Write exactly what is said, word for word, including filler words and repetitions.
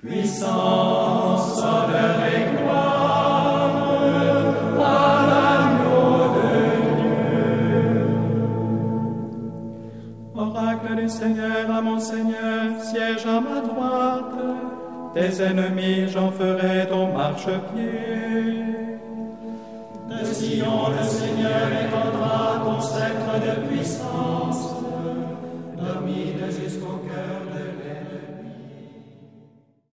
Puissance, honneur et gloire à l'agneau de Dieu. Oracle du Seigneur à mon Seigneur, siège à ma droite. Tes ennemis, j'en ferai ton marchepied. De Sion, le Seigneur est en droit.